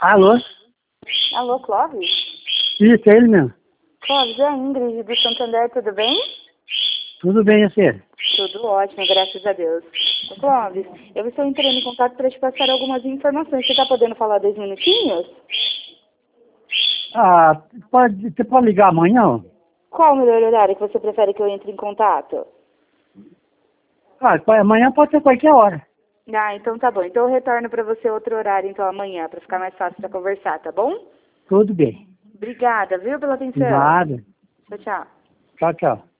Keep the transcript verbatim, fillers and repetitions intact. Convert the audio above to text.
Alô? Alô, Clóvis? Isso, é ele mesmo. Clóvis, é a Ingrid do Santander, tudo bem? Tudo bem, e você? Tudo ótimo, graças a Deus. Ô, Clóvis, eu estou entrando em contato para te passar algumas informações. Você está podendo falar dois minutinhos? Ah, pode, você pode ligar amanhã? Qual o melhor horário que você prefere que eu entre em contato? Ah, pode- amanhã pode ser qualquer hora. Ah, então tá bom. Então eu retorno para você outro horário, então amanhã, para ficar mais fácil para conversar, tá bom? Tudo bem. Obrigada, viu, pela atenção. Nada. Tchau, tchau. Tchau, tchau.